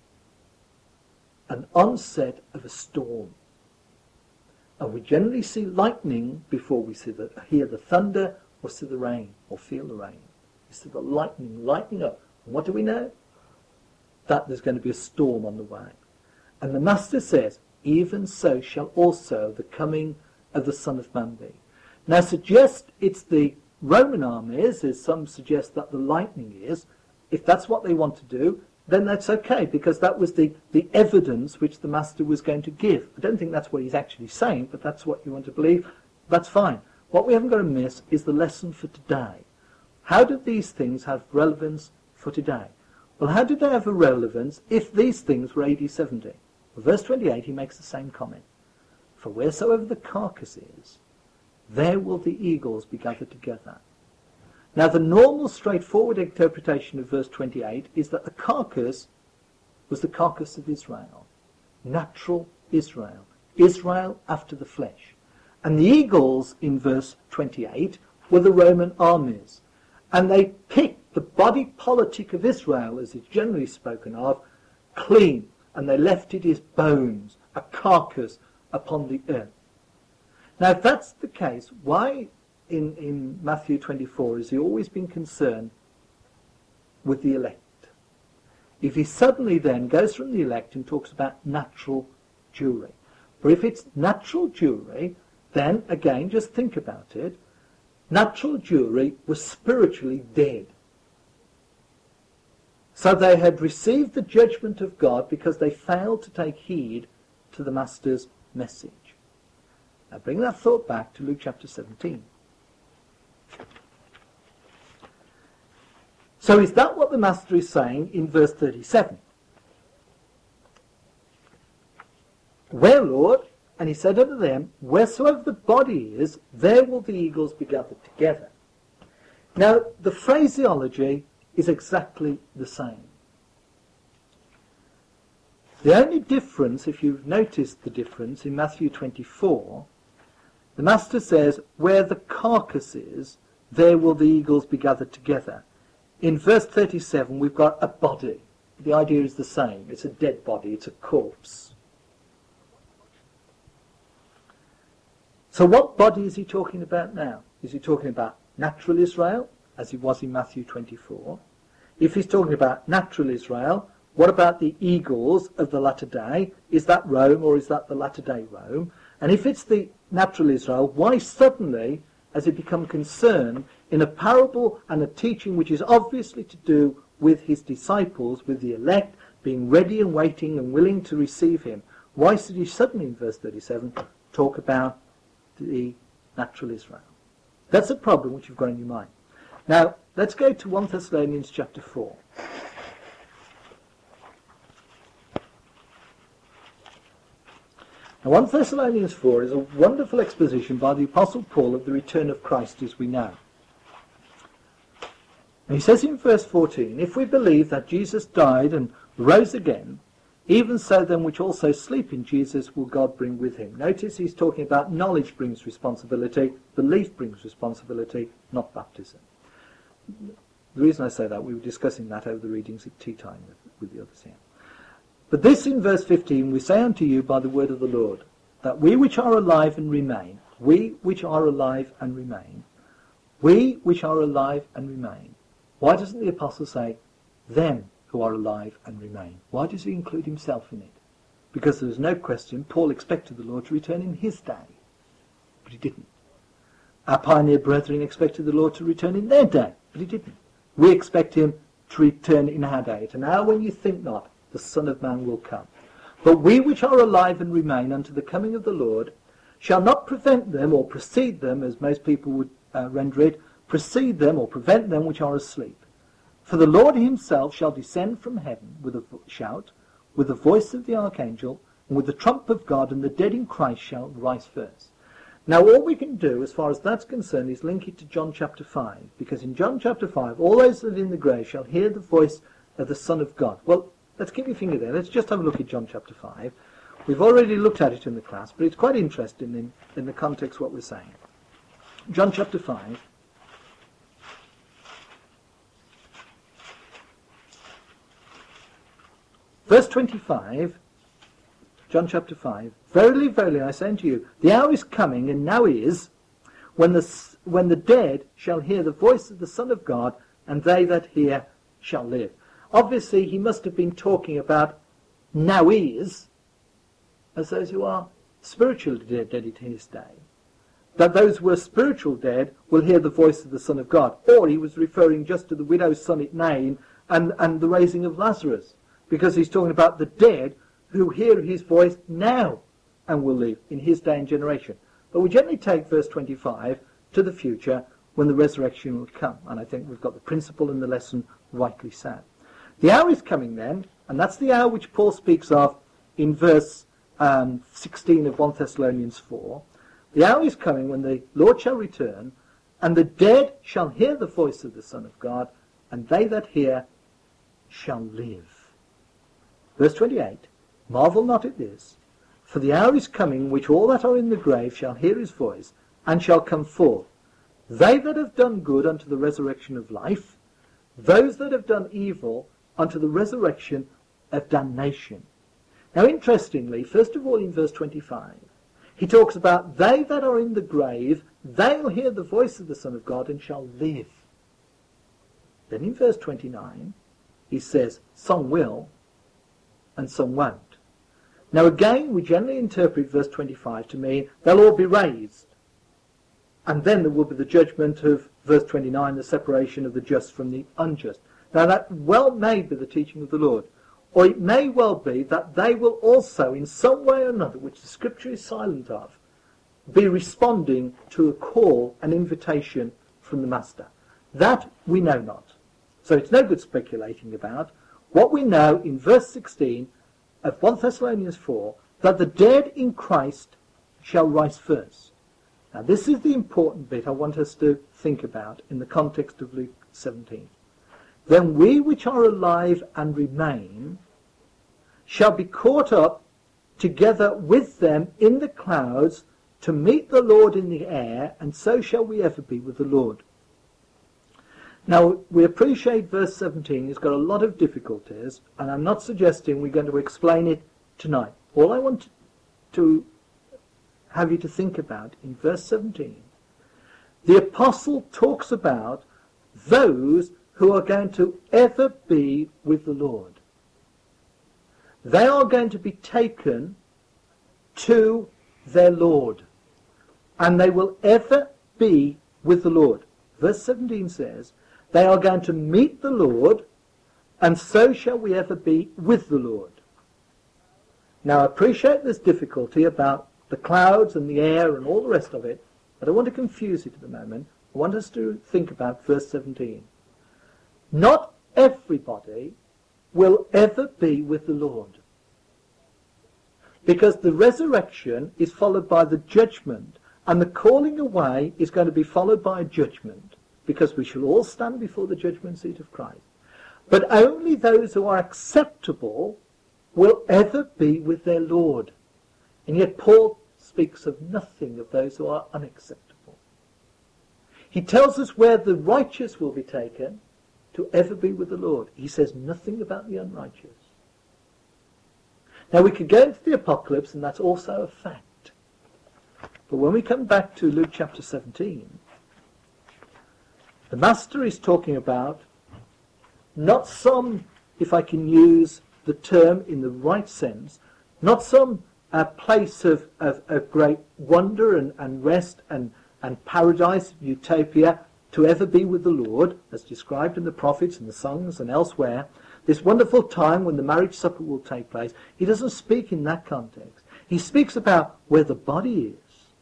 An onset of a storm. And we generally see lightning before we hear the thunder or see the rain or feel the rain. We see the lightning lighting up. And what do we know? That there's going to be a storm on the way. And the Master says, even so shall also the coming of the Son of Man be. Now suggest it's the Roman armies, as some suggest that the lightning is. If that's what they want to do, then that's okay, because that was the evidence which the Master was going to give. I don't think that's what he's actually saying, but that's what you want to believe. That's fine. What we haven't got to miss is the lesson for today. How do these things have relevance for today? Well, how did they have a relevance if these things were AD 70? Well, verse 28, he makes the same comment. For wheresoever the carcass is, there will the eagles be gathered together. Now, the normal, straightforward interpretation of verse 28 is that the carcass was the carcass of Israel. Natural Israel. Israel after the flesh. And the eagles in verse 28 were the Roman armies. And they picked the body politic of Israel, as is generally spoken of, clean. And they left it as bones, a carcass upon the earth. Now, if that's the case, why in Matthew 24 has he always been concerned with the elect? If he suddenly then goes from the elect and talks about natural Jewry. For if it's natural Jewry, then again, just think about it. Natural Jewry was spiritually dead. So they had received the judgment of God because they failed to take heed to the Master's message. Now bring that thought back to Luke chapter 17. So is that what the Master is saying in verse 37? Where, Lord? And he said unto them, wheresoever the body is, there will the eagles be gathered together. Now, the phraseology is exactly the same. The only difference, if you've noticed the difference, in Matthew 24, the Master says, where the carcass is, there will the eagles be gathered together. In verse 37, we've got a body. The idea is the same. It's a dead body. It's a corpse. So what body is he talking about now? Is he talking about natural Israel, as he was in Matthew 24? If he's talking about natural Israel, what about the eagles of the latter day? Is that Rome or is that the latter day Rome? And if it's the natural Israel, why suddenly has he become concerned in a parable and a teaching which is obviously to do with his disciples, with the elect, being ready and waiting and willing to receive him? Why should he suddenly, in verse 37, talk about the natural Israel? That's a problem which you've got in your mind. Now, let's go to 1 Thessalonians chapter 4. Now, 1 Thessalonians 4 is a wonderful exposition by the Apostle Paul of the return of Christ as we know. And he says in verse 14, if we believe that Jesus died and rose again, even so then which also sleep in Jesus will God bring with him. Notice he's talking about knowledge brings responsibility, belief brings responsibility, not baptism. The reason I say that, we were discussing that over the readings at tea time with the others here. But this in verse 15, we say unto you by the word of the Lord, that we which are alive and remain, we which are alive and remain, we which are alive and remain. Why doesn't the apostle say, them who are alive and remain? Why does he include himself in it? Because there is no question Paul expected the Lord to return in his day, but he didn't. Our pioneer brethren expected the Lord to return in their day, but he didn't. We expect him to return in our day. At an hour when you think not, the Son of Man will come. But we which are alive and remain unto the coming of the Lord shall not prevent them or precede them, as most people would render it, precede them or prevent them which are asleep. For the Lord himself shall descend from heaven with a shout, with the voice of the archangel, and with the trump of God, and the dead in Christ shall rise first. Now all we can do, as far as that's concerned, is link it to John chapter 5, because in John chapter 5, all those that are in the grave shall hear the voice of the Son of God. Well, let's keep your finger there. Let's just have a look at John chapter 5. We've already looked at it in the class, but it's quite interesting in the context of what we're saying. John chapter 5. Verse 25, John chapter 5, Verily, verily, I say unto you, the hour is coming, and now is, when the dead shall hear the voice of the Son of God, and they that hear shall live. Obviously, he must have been talking about now is, as those who are spiritually dead in his day. That those who were spiritual dead will hear the voice of the Son of God. Or he was referring just to the widow's son at Nain and the raising of Lazarus, because he's talking about the dead who hear his voice now and will live in his day and generation. But we generally take verse 25 to the future when the resurrection will come. And I think we've got the principle and the lesson rightly set. The hour is coming then, and that's the hour which Paul speaks of in verse 16 of 1 Thessalonians 4. The hour is coming when the Lord shall return, and the dead shall hear the voice of the Son of God, and they that hear shall live. Verse 28, Marvel not at this, for the hour is coming which all that are in the grave shall hear his voice, and shall come forth. They that have done good unto the resurrection of life, those that have done evil unto the resurrection of damnation. Now interestingly, first of all in verse 25, he talks about they that are in the grave, they'll hear the voice of the Son of God and shall live. Then in verse 29, he says some will and some won't. Now again, we generally interpret verse 25 to mean they'll all be raised. And then there will be the judgment of verse 29, the separation of the just from the unjust. Now that well may be the teaching of the Lord. Or it may well be that they will also, in some way or another, which the Scripture is silent of, be responding to a call, an invitation from the Master. That we know not. So it's no good speculating about. What we know in verse 16 of 1 Thessalonians 4, that the dead in Christ shall rise first. Now this is the important bit I want us to think about in the context of Luke 17. Then we which are alive and remain shall be caught up together with them in the clouds to meet the Lord in the air, and so shall we ever be with the Lord. Now, we appreciate verse 17 has got a lot of difficulties, and I'm not suggesting we're going to explain it tonight. All I want to have you to think about in verse 17, the apostle talks about those who are going to ever be with the Lord. They are going to be taken to their Lord, and they will ever be with the Lord. Verse 17 says, they are going to meet the Lord, and so shall we ever be with the Lord. Now I appreciate there's difficulty about the clouds and the air and all the rest of it, but I want to confuse it at the moment. I want us to think about verse 17. Not everybody will ever be with the Lord, because the resurrection is followed by the judgment, and the calling away is going to be followed by a judgment, because we shall all stand before the judgment seat of Christ. But only those who are acceptable will ever be with their Lord. And yet Paul speaks of nothing of those who are unacceptable. He tells us where the righteous will be taken to ever be with the Lord. He says nothing about the unrighteous. Now we could go into the apocalypse, and that's also a fact. But when we come back to Luke chapter 17, the Master is talking about not some, if I can use the term in the right sense, not some place of great wonder and rest and paradise, utopia, to ever be with the Lord, as described in the prophets and the songs and elsewhere, this wonderful time when the marriage supper will take place. He doesn't speak in that context. He speaks about where the body is,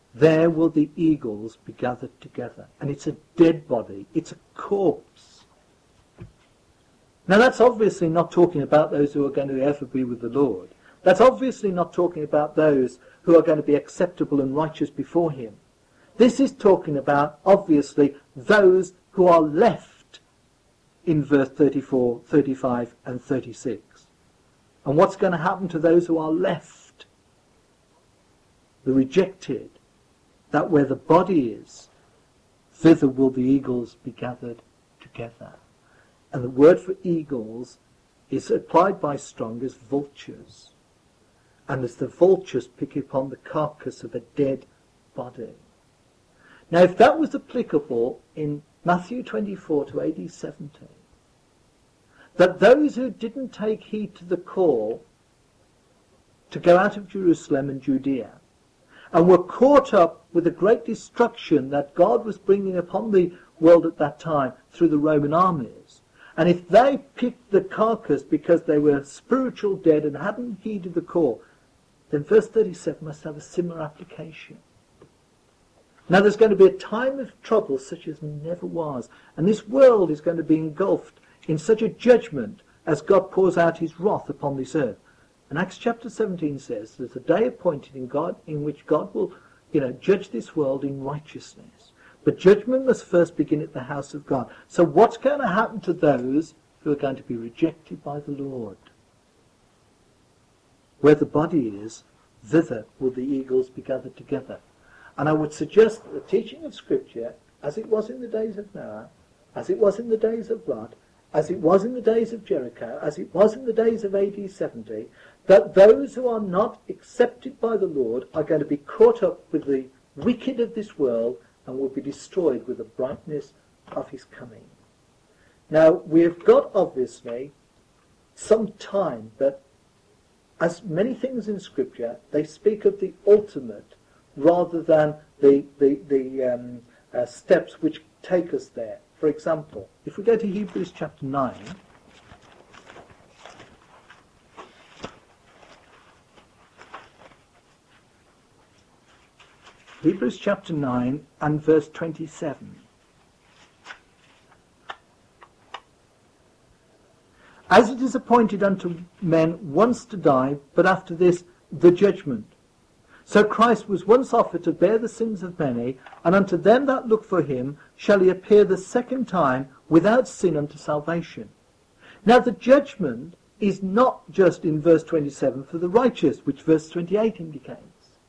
there will the eagles be gathered together. And it's a dead body. It's a corpse. Now that's obviously not talking about those who are going to ever be with the Lord. That's obviously not talking about those who are going to be acceptable and righteous before him. This is talking about, obviously, those who are left in verse 34, 35 and 36. And what's going to happen to those who are left? The rejected. That where the body is, thither will the eagles be gathered together. And the word for eagles is applied by Strong as vultures. And as the vultures pick upon the carcass of a dead body. Now if that was applicable in Matthew 24 to AD 70, that those who didn't take heed to the call to go out of Jerusalem and Judea, and were caught up with the great destruction that God was bringing upon the world at that time through the Roman armies, and if they picked the carcass because they were spiritual dead and hadn't heeded the call, then verse 37 must have a similar application. Now there's going to be a time of trouble such as never was, and this world is going to be engulfed in such a judgment as God pours out his wrath upon this earth. And Acts chapter 17 says there's a day appointed in which God will, judge this world in righteousness. But judgment must first begin at the house of God. So what's going to happen to those who are going to be rejected by the Lord? Where the body is, thither will the eagles be gathered together. And I would suggest that the teaching of Scripture, as it was in the days of Noah, as it was in the days of Lot, as it was in the days of Jericho, as it was in the days of AD 70, that those who are not accepted by the Lord are going to be caught up with the wicked of this world and will be destroyed with the brightness of his coming. Now, we have got, obviously, some time, but as many things in Scripture, they speak of the ultimate rather than the steps which take us there. For example, if we go to Hebrews chapter 9, Hebrews chapter 9 and verse 27. As it is appointed unto men once to die, but after this the judgment. So Christ was once offered to bear the sins of many, and unto them that look for him shall he appear the second time without sin unto salvation. Now the judgment is not just in verse 27 for the righteous, which verse 28 indicates.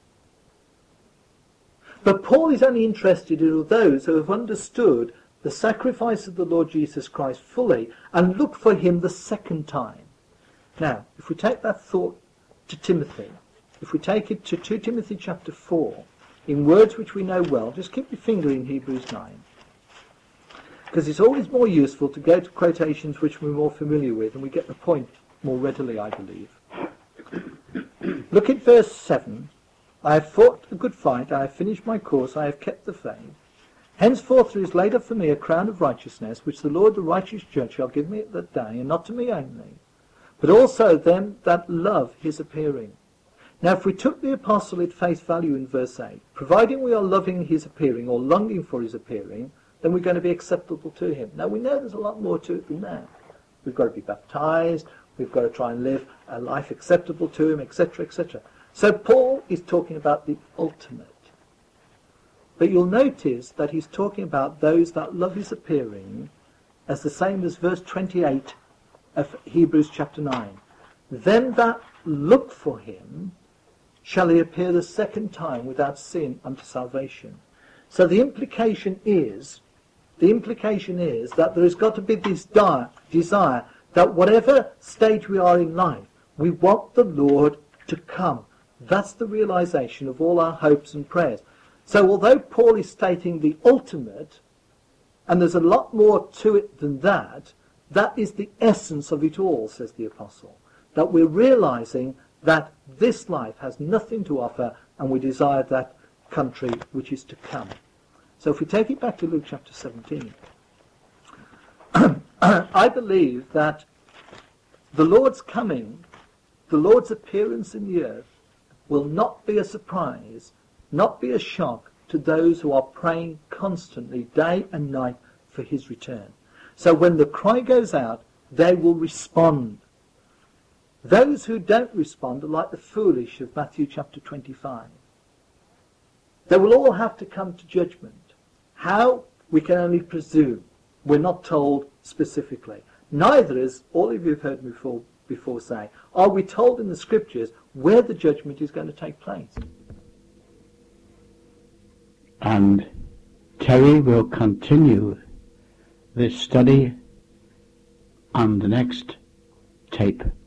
But Paul is only interested in those who have understood the sacrifice of the Lord Jesus Christ fully and look for him the second time. Now, if we take that thought to Timothy, if we take it to 2 Timothy chapter 4, in words which we know well, just keep your finger in Hebrews 9. Because it's always more useful to go to quotations which we're more familiar with, and we get the point more readily, I believe. Look at verse 7. I have fought a good fight, I have finished my course, I have kept the faith. Henceforth there is laid up for me a crown of righteousness, which the Lord the righteous judge shall give me at that day, and not to me only, but also them that love his appearing. Now if we took the apostle at face value in verse 8, providing we are loving his appearing or longing for his appearing, then we're going to be acceptable to him. Now we know there's a lot more to it than that. We've got to be baptized, we've got to try and live a life acceptable to him, etc., etc. So Paul is talking about the ultimate. But you'll notice that he's talking about those that love his appearing as the same as verse 28 of Hebrews chapter 9. Them that look for him shall he appear the second time without sin unto salvation. So the implication is that there has got to be this desire that whatever stage we are in life, we want the Lord to come. That's the realization of all our hopes and prayers. So although Paul is stating the ultimate, and there's a lot more to it than that, that is the essence of it all, says the apostle. That we're realizing that this life has nothing to offer, and we desire that country which is to come. So if we take it back to Luke chapter 17, I believe that the Lord's coming, the Lord's appearance in the earth, will not be a surprise not be a shock to those who are praying constantly, day and night, for his return. So when the cry goes out, they will respond. Those who don't respond are like the foolish of Matthew chapter 25. They will all have to come to judgment. How? We can only presume. We're not told specifically. Neither is, all of you have heard me before say, are we told in the scriptures where the judgment is going to take place. And Terry will continue this study on the next tape.